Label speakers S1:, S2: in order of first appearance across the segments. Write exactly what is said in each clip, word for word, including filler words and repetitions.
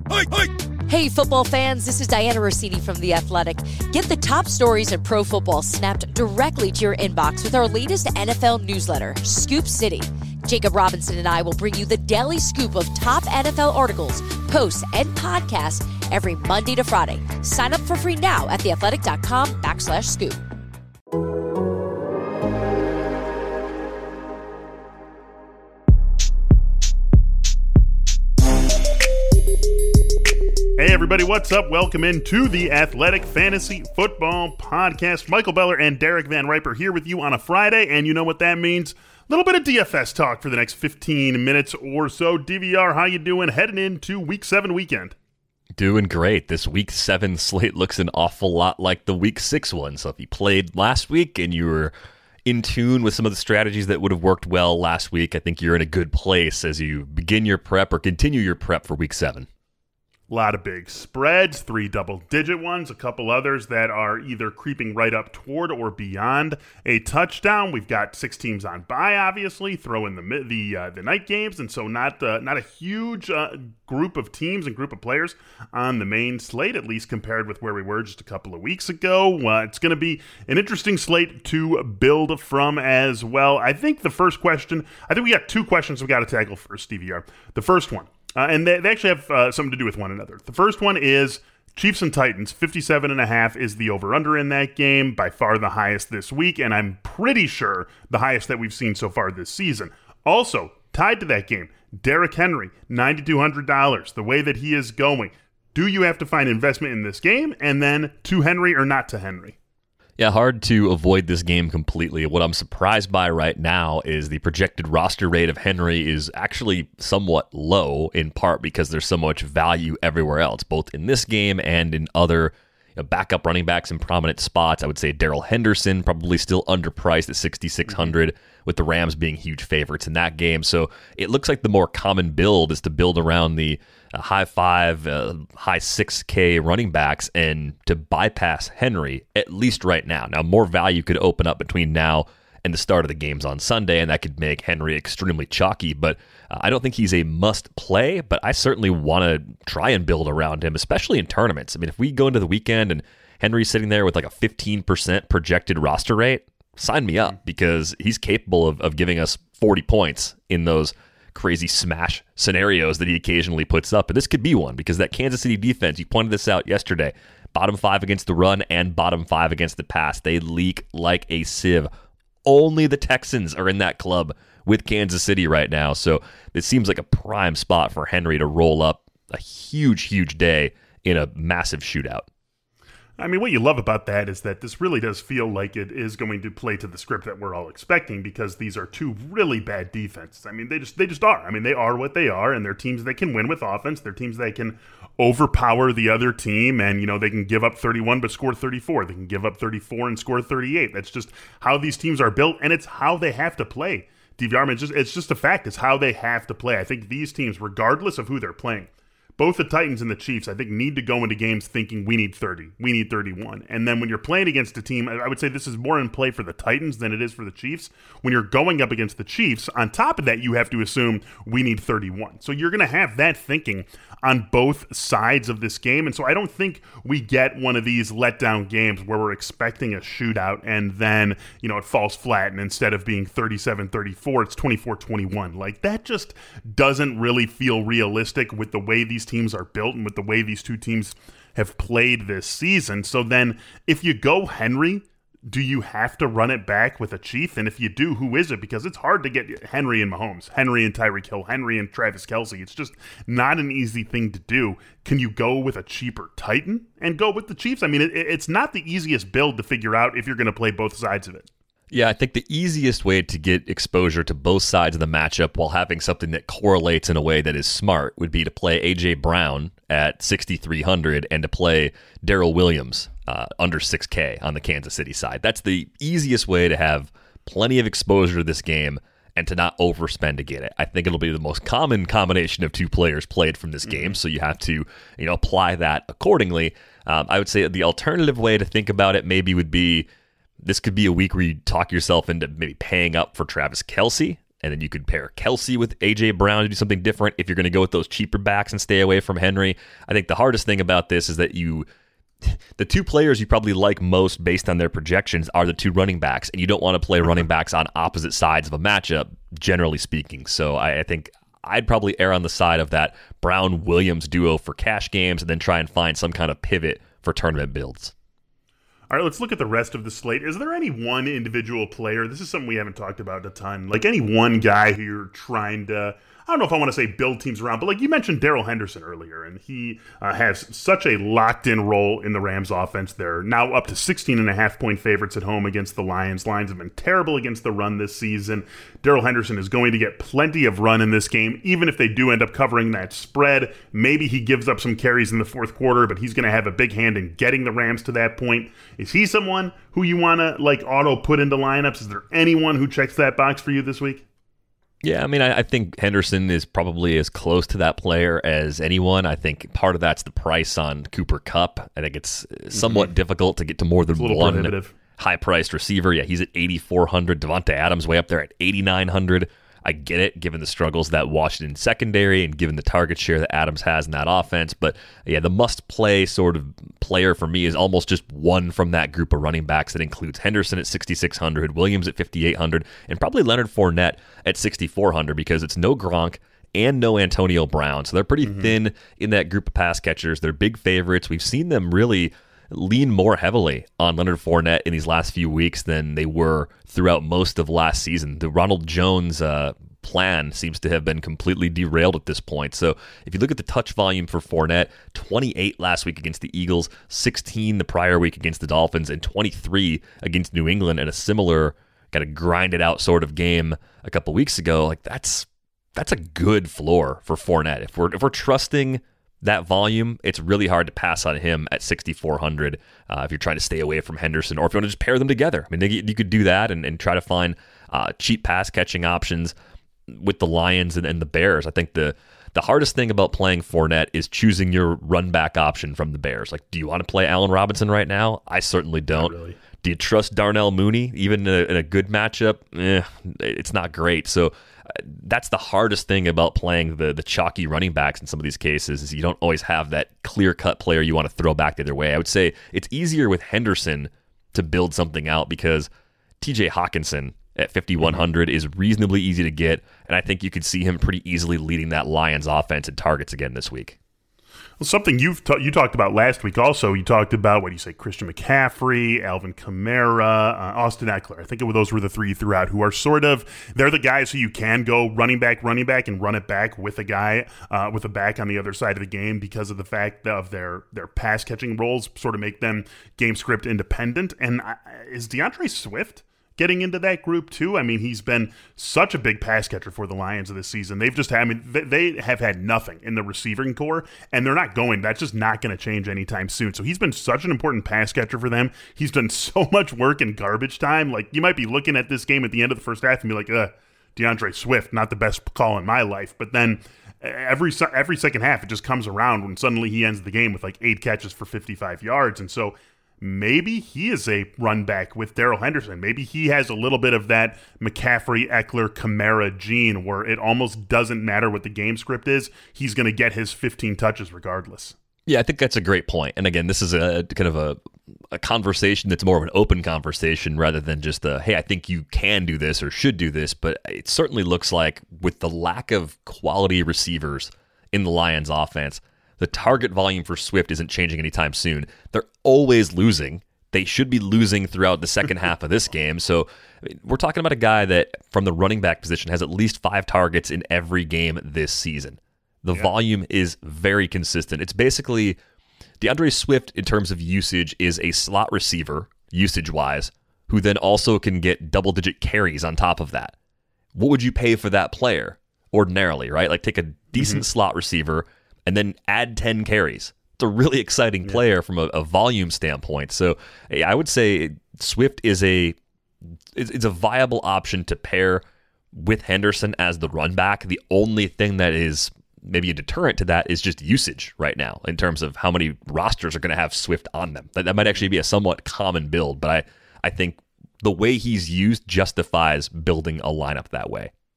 S1: Hey, football fans, this is Diana Rossini from The Athletic. Get the top stories in pro football snapped directly to your inbox with our latest N F L newsletter, Scoop City. Jacob Robinson and I will bring you the daily scoop of top N F L articles, posts, and podcasts every Monday to Friday. Sign up for free now at theathletic.com backslash scoop.
S2: Hey everybody, what's up? Welcome into the Athletic Fantasy Football Podcast. Michael Beller and Derek Van Riper here with you on a Friday, and you know what that means. A little bit of D F S talk for the next fifteen minutes or so. D V R, how you doing heading into Week seven weekend?
S3: Doing great. This Week seven slate looks an awful lot like the Week six one. So if you played last week and you were in tune with some of the strategies that would have worked well last week, I think you're in a good place as you begin your prep or continue your prep for Week seven.
S2: A lot of big spreads, three double-digit ones, a couple others that are either creeping right up toward or beyond a touchdown. We've got six teams on bye, obviously, throw in the the uh, the night games, and so not uh, not a huge uh, group of teams and group of players on the main slate, at least compared with where we were just a couple of weeks ago. Uh, it's going to be an interesting slate to build from as well. I think the first question, I think we got two questions we've got to tackle first, D V R. The first one. Uh, and they, they actually have uh, something to do with one another. The first one is Chiefs and Titans. fifty-seven and a half is the over-under in that game, by far the highest this week, and I'm pretty sure the highest that we've seen so far this season. Also, tied to that game, Derrick Henry, nine thousand two hundred dollars. The way that he is going, do you have to find investment in this game? And then to Henry or not to Henry?
S3: Yeah, hard to avoid this game completely. What I'm surprised by right now is the projected roster rate of Henry is actually somewhat low, in part because there's so much value everywhere else, both in this game and in other you know, backup running backs in prominent spots. I would say Darrell Henderson probably still underpriced at sixty-six hundred, with the Rams being huge favorites in that game. So it looks like the more common build is to build around the uh, high five, uh, high six K running backs and to bypass Henry, at least right now. Now, more value could open up between now and the start of the games on Sunday, and that could make Henry extremely chalky, but uh, I don't think he's a must play, but I certainly want to try and build around him, especially in tournaments. I mean, if we go into the weekend and Henry's sitting there with like a fifteen percent projected roster rate, sign me up, because he's capable of, of giving us forty points in those crazy smash scenarios that he occasionally puts up. And this could be one, because that Kansas City defense, you pointed this out yesterday, bottom five against the run and bottom five against the pass. They leak like a sieve. Only the Texans are in that club with Kansas City right now. So it seems like a prime spot for Henry to roll up a huge, huge day in a massive shootout.
S2: I mean, what you love about that is that this really does feel like it is going to play to the script that we're all expecting, because these are two really bad defenses. I mean, they just they just are. I mean, they are what they are, and they're teams that can win with offense. They're teams that can overpower the other team, and, you know, they can give up thirty-one but score thirty-four. They can give up thirty-four and score thirty-eight. That's just how these teams are built, and it's how they have to play. D V R, it's just, it's just a fact. It's how they have to play. I think these teams, regardless of who they're playing, both the Titans and the Chiefs, I think, need to go into games thinking we need thirty, we need thirty-one. And then when you're playing against a team, I would say this is more in play for the Titans than it is for the Chiefs. When you're going up against the Chiefs, on top of that, you have to assume we need thirty-one. So you're going to have that thinking on both sides of this game. And so I don't think we get one of these letdown games where we're expecting a shootout and then, you know, it falls flat, and instead of being thirty-seven thirty-four, it's twenty-four twenty-one. Like, that just doesn't really feel realistic with the way these teams are built and with the way these two teams have played this season. So then if you go Henry, do you have to run it back with a Chief? And if you do, who is it? Because it's hard to get Henry and Mahomes, Henry and Tyreek Hill, Henry and Travis Kelce. It's just not an easy thing to do. Can you go with a cheaper Titan and go with the Chiefs? I mean, it, it's not the easiest build to figure out if you're going to play both sides of it.
S3: Yeah, I think the easiest way to get exposure to both sides of the matchup while having something that correlates in a way that is smart would be to play A J Brown at sixty-three hundred and to play Darrell Williams uh, under six K on the Kansas City side. That's the easiest way to have plenty of exposure to this game and to not overspend to get it. I think it'll be the most common combination of two players played from this game, mm-hmm. so you have to, you know, apply that accordingly. Um, I would say the alternative way to think about it maybe would be, this could be a week where you talk yourself into maybe paying up for Travis Kelce And then you could pair Kelsey with A J Brown to do something different if you're going to go with those cheaper backs and stay away from Henry. I think the hardest thing about this is that you, the two players you probably like most based on their projections are the two running backs, and you don't want to play running backs on opposite sides of a matchup, generally speaking. So I, I think I'd probably err on the side of that Brown-Williams duo for cash games and then try and find some kind of pivot for tournament builds.
S2: All right, let's look at the rest of the slate. Is there any one individual player? This is something we haven't talked about a ton. Like any one guy who you're trying to, I don't know if I want to say build teams around, but like you mentioned Darrell Henderson earlier, and he uh, has such a locked-in role in the Rams offense. They're now up to sixteen and a half point favorites at home against the Lions. Lions have been terrible against the run this season. Darrell Henderson is going to get plenty of run in this game, even if they do end up covering that spread. Maybe he gives up some carries in the fourth quarter, but he's going to have a big hand in getting the Rams to that point. Is he someone who you want to like auto put into lineups? Is there anyone who checks that box for you this week?
S3: Yeah, I mean, I, I think Henderson is probably as close to that player as anyone. I think part of that's the price on Cooper Kupp. I think it's somewhat mm-hmm. difficult to get to more than one prohibitive. High-priced receiver. Yeah, he's at eighty-four hundred. Devontae Adams way up there at eighty-nine hundred. I get it, given the struggles that Washington secondary and given the target share that Adams has in that offense. But yeah, the must-play sort of player for me is almost just one from that group of running backs that includes Henderson at sixty-six hundred, Williams at fifty-eight hundred, and probably Leonard Fournette at sixty-four hundred because it's no Gronk and no Antonio Brown. So they're pretty mm-hmm. thin in that group of pass catchers. They're big favorites. We've seen them really lean more heavily on Leonard Fournette in these last few weeks than they were throughout most of last season. The Ronald Jones uh, plan seems to have been completely derailed at this point. So if you look at the touch volume for Fournette, twenty-eight last week against the Eagles, sixteen the prior week against the Dolphins, and twenty-three against New England in a similar kind of grinded out sort of game a couple weeks ago. Like that's that's a good floor for Fournette. If we're if we're trusting that volume, it's really hard to pass on him at sixty-four hundred uh, if you're trying to stay away from Henderson, or if you want to just pair them together. I mean, they, you could do that and, and try to find uh, cheap pass catching options with the Lions and, and the Bears. I think the the hardest thing about playing Fournette is choosing your run back option from the Bears. Like, do you want to play Allen Robinson right now? I certainly don't. Not really. Do you trust Darnell Mooney even in a, in a good matchup? Eh, it's not great. So that's the hardest thing about playing the the chalky running backs in some of these cases is you don't always have that clear-cut player you want to throw back the other way. I would say it's easier with Henderson to build something out because T J Hawkinson at fifty-one hundred is reasonably easy to get, and I think you could see him pretty easily leading that Lions offense in targets again this week.
S2: Well, something you've ta- you talked about last week also, you talked about, what do you say, Christian McCaffrey, Alvin Kamara, uh, Austin Eckler. I think it, those were the three you threw out, who are sort of, they're the guys who you can go running back, running back, and run it back with a guy, uh, with a back on the other side of the game because of the fact of their, their pass-catching roles sort of make them game script independent. And uh, is DeAndre Swift getting into that group too? I mean, he's been such a big pass catcher for the Lions this season. They've just had, I mean, they have had nothing in the receiving core, and they're not going. That's just not going to change anytime soon. So he's been such an important pass catcher for them. He's done so much work in garbage time. Like, you might be looking at this game at the end of the first half and be like, uh, DeAndre Swift, not the best call in my life. But then every every second half, it just comes around when suddenly he ends the game with like eight catches for fifty-five yards. And so maybe he is a run back with Darrell Henderson. Maybe he has a little bit of that McCaffrey, Eckler, Kamara gene where it almost doesn't matter what the game script is. He's going to get his fifteen touches regardless.
S3: Yeah, I think that's a great point. And again, this is a kind of a, a conversation that's more of an open conversation rather than just the, hey, I think you can do this or should do this. But it certainly looks like with the lack of quality receivers in the Lions offense, the target volume for Swift isn't changing anytime soon. They're always losing. They should be losing throughout the second half of this game. So I mean, we're talking about a guy that, from the running back position, has at least five targets in every game this season. The yeah. volume is very consistent. It's basically DeAndre Swift, in terms of usage, is a slot receiver, usage-wise, who then also can get double-digit carries on top of that. What would you pay for that player ordinarily, right? Like, take a decent mm-hmm. slot receiver and then add ten carries. It's a really exciting yeah. player from a, a volume standpoint. So I would say Swift is a it's a viable option to pair with Henderson as the run back. The only thing that is maybe a deterrent to that is just usage right now in terms of how many rosters are going to have Swift on them. That, that might actually be a somewhat common build, but I, I think the way he's used justifies building a lineup that way.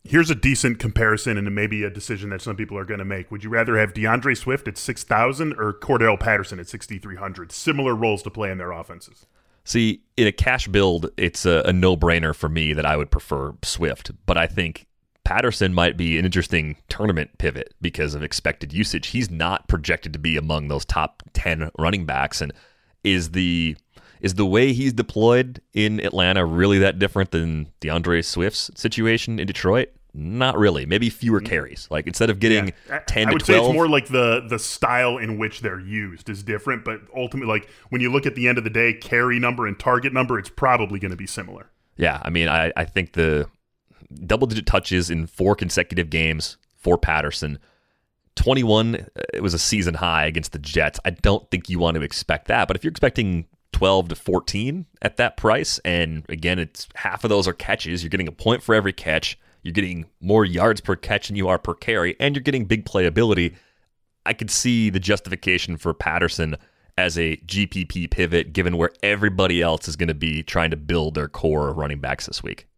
S2: Here's a decent comparison and maybe a decision that some people are going to make. Would you rather have DeAndre Swift at six thousand or Cordell Patterson at sixty-three hundred? Similar roles to play in their offenses.
S3: See, in a cash build, it's a, a no-brainer for me that I would prefer Swift, but I think Patterson might be an interesting tournament pivot because of expected usage. He's not projected to be among those top ten running backs, and is the is the way he's deployed in Atlanta really that different than DeAndre Swift's situation in Detroit? Not really. Maybe fewer carries. Like instead of getting
S2: yeah.
S3: ten
S2: I
S3: to
S2: would
S3: twelve,
S2: say it's more like the the style in which they're used is different. But ultimately, like when you look at the end of the day, carry number and target number, it's probably going to be similar.
S3: Yeah, I mean, I, I think the double-digit touches in four consecutive games for Patterson, twenty-one, it was a season high against the Jets. I don't think you want to expect that. But if you're expecting twelve to fourteen at that price, and again, it's half of those are catches, you're getting a point for every catch. You're getting more yards per catch than you are per carry, and you're getting big playability. I could see the justification for Patterson as a G P P pivot, given where everybody else is going to be trying to build their core running backs this week.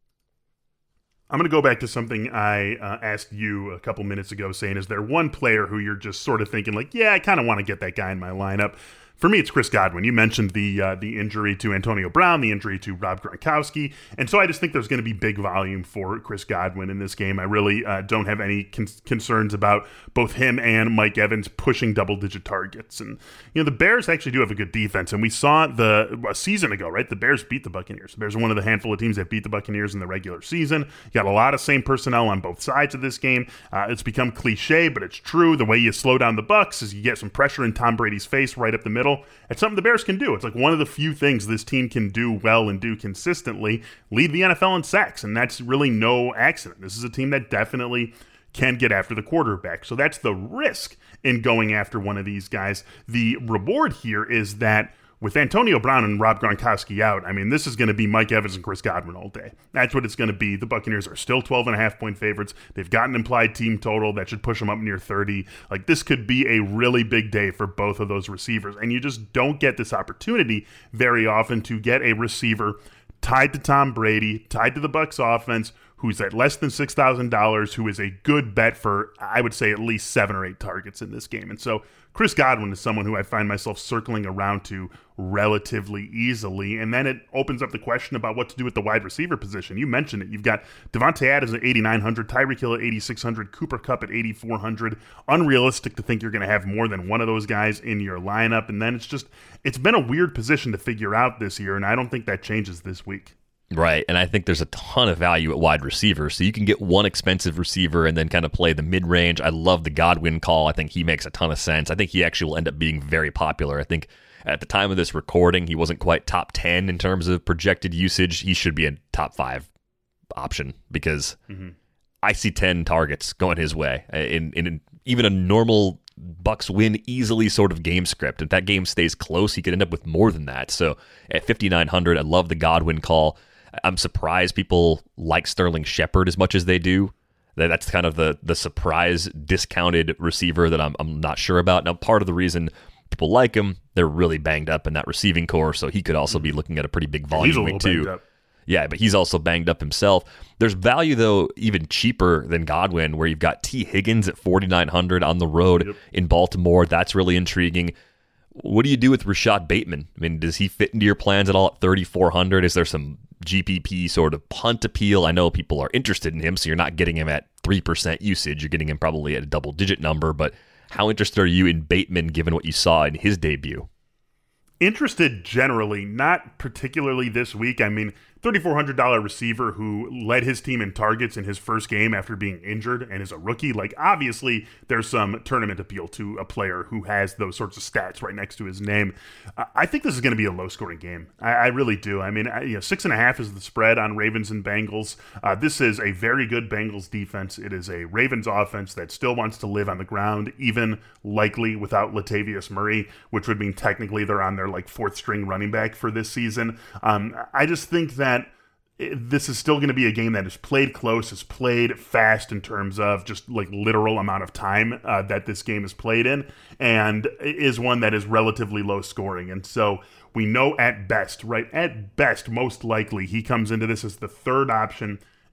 S2: I'm going to go back to something I uh, asked you a couple minutes ago, saying, is there one player who you're just sort of thinking like, yeah, I kind of want to get that guy in my lineup? For me, it's Chris Godwin. You mentioned the uh, the injury to Antonio Brown, the injury to Rob Gronkowski, and so I just think there's going to be big volume for Chris Godwin in this game. I really uh, don't have any con- concerns about both him and Mike Evans pushing double-digit targets. And you know, the Bears actually do have a good defense, and we saw the a season ago, right? The Bears beat the Buccaneers. The Bears are one of the handful of teams that beat the Buccaneers in the regular season. You got a lot of same personnel on both sides of this game. Uh, it's become cliche, but it's true. The way you slow down the Bucs is you get some pressure in Tom Brady's face right up the middle. It's something the Bears can do. It's like one of the few things this team can do well and do consistently, lead the N F L in sacks, and that's really no accident. This is a team that definitely can get after the quarterback. So that's the risk in going after one of these guys. The reward here is that with Antonio Brown and Rob Gronkowski out, I mean, this is going to be Mike Evans and Chris Godwin all day. That's what it's going to be. The Buccaneers are still twelve and a half point favorites. They've got an implied team total that should push them up near thirty. Like, this could be a really big day for both of those receivers. And you just don't get this opportunity very often to get a receiver tied to Tom Brady, tied to the Bucs offense, who's at less than six thousand dollars, who is a good bet for, I would say, at least seven or eight targets in this game. And so Chris Godwin is someone who I find myself circling around to relatively easily. And then it opens up the question about what to do with the wide receiver position. You mentioned it. You've got Devontae Adams at eighty-nine hundred, Tyreek Hill at eighty-six hundred, Cooper Kupp at eighty-four hundred. Unrealistic to think you're going to have more than one of those guys in your lineup. And then it's just, it's been a weird position to figure out this year, and I don't think that changes this week.
S3: Right, and I think there's a ton of value at wide receiver, so you can get one expensive receiver and then kind of play the mid-range. I love the Godwin call. I think he makes a ton of sense. I think he actually will end up being very popular. I think at the time of this recording, he wasn't quite top ten in terms of projected usage. He should be a top five option because mm-hmm. I see ten targets going his way in, in even a normal Bucks win easily sort of game script. If that game stays close, he could end up with more than that. So at fifty-nine hundred, I love the Godwin call. I'm surprised people like Sterling Shepard as much as they do. That's kind of the the surprise discounted receiver that I'm I'm not sure about. Now, part of the reason people like him, they're really banged up in that receiving core, so he could also be looking at a pretty big volume week too. Yeah, but he's also banged up himself. There's value, though, even cheaper than Godwin, where you've got T. Higgins at forty-nine hundred on the road yep. in Baltimore. That's really intriguing. What do you do with Rashad Bateman? I mean, does he fit into your plans at all at thirty-four hundred? Is there some G P P sort of punt appeal? I know people are interested in him, so you're not getting him at three percent usage. You're getting him probably at a double-digit number, but how interested are you in Bateman given what you saw in his debut?
S2: Interested generally, not particularly this week. I mean, thirty-four hundred dollars receiver who led his team in targets in his first game after being injured and is a rookie. Like, obviously, there's some tournament appeal to a player who has those sorts of stats right next to his name. Uh, I think this is going to be a low-scoring game. I, I really do. I mean, I, you know, six and a half is the spread on Ravens and Bengals. Uh, this is a very good Bengals defense. It is a Ravens offense that still wants to live on the ground, even likely without Latavius Murray, which would mean technically they're on their like fourth string running back for this season. Um, I just think that this is still going to be a game that is played close, is played fast in terms of just like literal amount of time uh, that this game is played in, and is one that is relatively low scoring. And so we know at best, right, at best, most likely he comes into this as the third option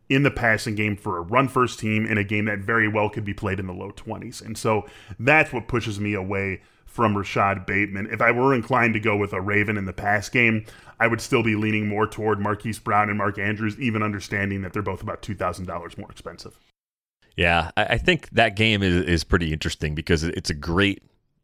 S2: in the passing game for a run-first team in a game that very well could be played in the low twenties. And so that's what pushes me away from Rashad Bateman. If I were inclined to go with a Raven in the pass game, I would still be leaning more toward Marquise Brown and Mark Andrews, even understanding that they're both about two thousand dollars more expensive.
S3: Yeah, I think that game is, is pretty interesting because it's a great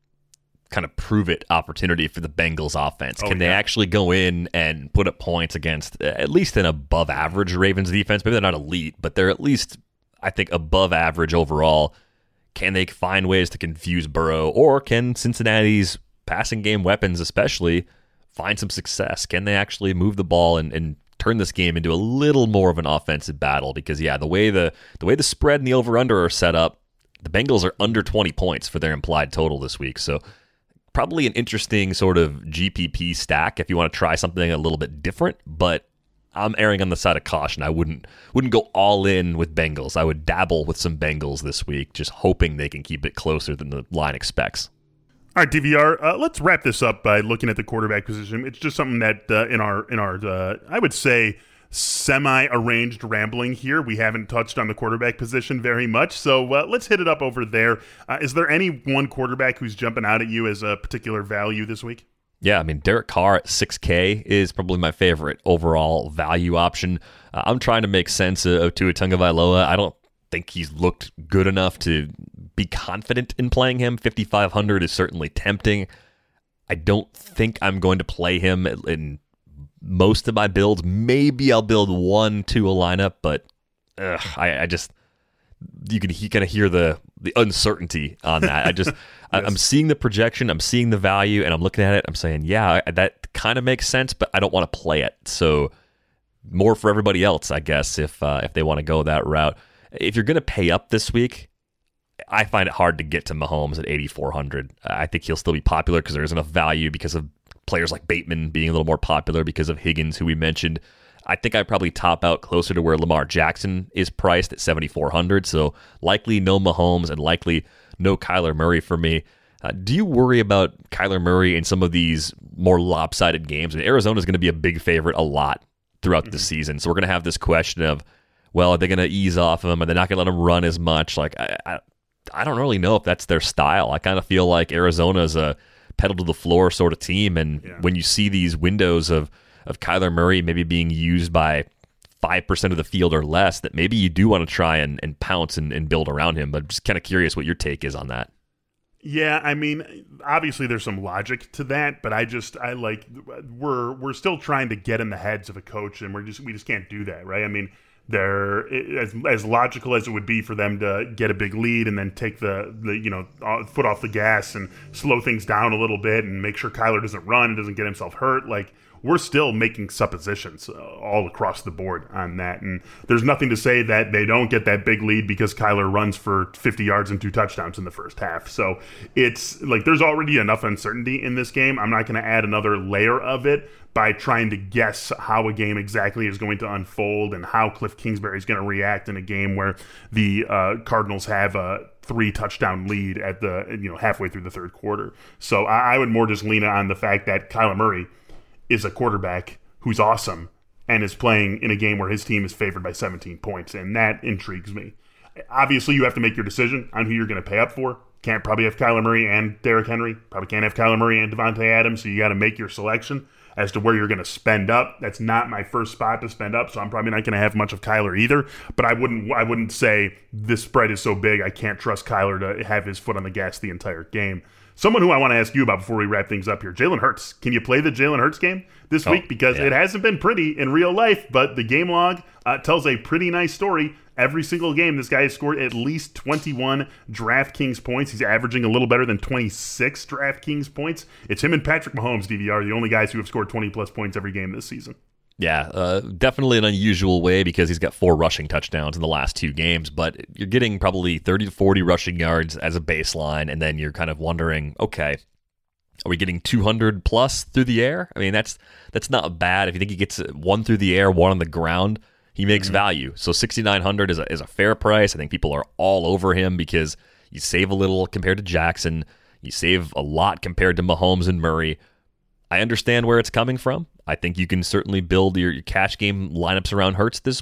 S3: kind of prove-it opportunity for the Bengals offense.
S2: Oh,
S3: Can
S2: yeah.
S3: they actually go in and put up points against at least an above-average Ravens defense? Maybe they're not elite, but they're at least, I think, above average overall. Can they find ways to confuse Burrow, or can Cincinnati's passing game weapons especially find some success? Can they actually move the ball and, and turn this game into a little more of an offensive battle? Because, yeah, the way the the way the spread and the over-under are set up, the Bengals are under twenty points for their implied total this week. So probably an interesting sort of G P P stack if you want to try something a little bit different, but I'm erring on the side of caution. I wouldn't wouldn't go all in with Bengals. I would dabble with some Bengals this week, just hoping they can keep it closer than the line expects.
S2: All right, D V R, uh, let's wrap this up by looking at the quarterback position. It's just something that uh, in our, in our uh, I would say, semi-arranged rambling here, we haven't touched on the quarterback position very much, so uh, let's hit it up over there. Uh, is there any one quarterback who's jumping out at you as a particular value this week?
S3: Yeah, I mean, Derek Carr at six K is probably my favorite overall value option. Uh, I'm trying to make sense of Tua Tagovailoa. I don't think he's looked good enough to be confident in playing him. fifty-five hundred is certainly tempting. I don't think I'm going to play him in most of my builds. Maybe I'll build one to a lineup, but ugh, I, I just you can he kind of hear the the uncertainty on that. I just yes. I, I'm seeing the projection, I'm seeing the value, and I'm looking at it. I'm saying, yeah, that kind of makes sense, but I don't want to play it. So more for everybody else, I guess, if uh, if they want to go that route. If you're going to pay up this week, I find it hard to get to Mahomes at eighty-four hundred. I think he'll still be popular because there's enough value because of players like Bateman being a little more popular, because of Higgins, who we mentioned. I think I'd probably top out closer to where Lamar Jackson is priced at seventy-four hundred. So likely no Mahomes and likely no Kyler Murray for me. Uh, do you worry about Kyler Murray in some of these more lopsided games? And Arizona is going to be a big favorite a lot throughout mm-hmm. the season. So we're going to have this question of, well, are they going to ease off him? Are they not going to let him run as much? Like, I, I, I don't really know if that's their style. I kind of feel like Arizona is a pedal to the floor sort of team. And yeah. when you see these windows of of Kyler Murray maybe being used by five percent of the field or less, that maybe you do want to try and, and pounce and, and build around him. But I'm just kind of curious what your take is on that.
S2: Yeah, I mean, obviously there's some logic to that, but I just, I like, we're we're still trying to get in the heads of a coach, and we're just, we just can't do that, right? I mean, they're, as as logical as it would be for them to get a big lead and then take the, the you know, foot off the gas and slow things down a little bit and make sure Kyler doesn't run and doesn't get himself hurt, like, we're still making suppositions uh, all across the board on that. And there's nothing to say that they don't get that big lead because Kyler runs for fifty yards and two touchdowns in the first half. So it's like there's already enough uncertainty in this game. I'm not going to add another layer of it by trying to guess how a game exactly is going to unfold and how Cliff Kingsbury is going to react in a game where the uh, Cardinals have a three touchdown lead at the, you know, halfway through the third quarter. So I, I would more just lean on the fact that Kyler Murray is a quarterback who's awesome and is playing in a game where his team is favored by seventeen points, and that intrigues me. Obviously, you have to make your decision on who you're going to pay up for. Can't probably have Kyler Murray and Derrick Henry. Probably can't have Kyler Murray and Devontae Adams, so you got to make your selection as to where you're going to spend up. That's not my first spot to spend up, so I'm probably not going to have much of Kyler either. But I wouldn't I wouldn't say this spread is so big I can't trust Kyler to have his foot on the gas the entire game. Someone who I want to ask you about before we wrap things up here, Jalen Hurts. Can you play the Jalen Hurts game this
S3: oh,
S2: week? Because
S3: yeah.
S2: it hasn't been pretty in real life, but the game log uh, tells a pretty nice story. Every single game, this guy has scored at least twenty-one DraftKings points. He's averaging a little better than twenty-six DraftKings points. It's him and Patrick Mahomes, D V R, the only guys who have scored twenty-plus points every game this season.
S3: Yeah, uh, definitely an unusual way because he's got four rushing touchdowns in the last two games, but you're getting probably thirty to forty rushing yards as a baseline, and then you're kind of wondering, okay, are we getting two hundred plus through the air? I mean, that's that's not bad. If you think he gets one through the air, one on the ground, he makes mm-hmm. value. So sixty-nine hundred is a, is a fair price. I think people are all over him because you save a little compared to Jackson. You save a lot compared to Mahomes and Murray. I understand where it's coming from. I think you can certainly build your, your cash game lineups around Hurts this week.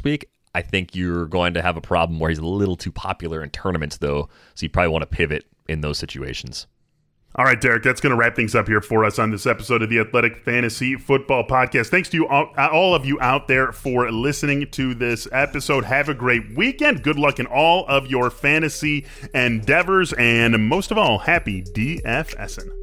S3: I think you're going to have a problem where he's a little too popular in tournaments, though, so you probably want to pivot in those situations.
S2: All right, Derek, that's going to wrap things up here for us on this episode of the Athletic Fantasy Football Podcast. Thanks to you all, all of you out there for listening to this episode. Have a great weekend. Good luck in all of your fantasy endeavors. And most of all, happy DFSing.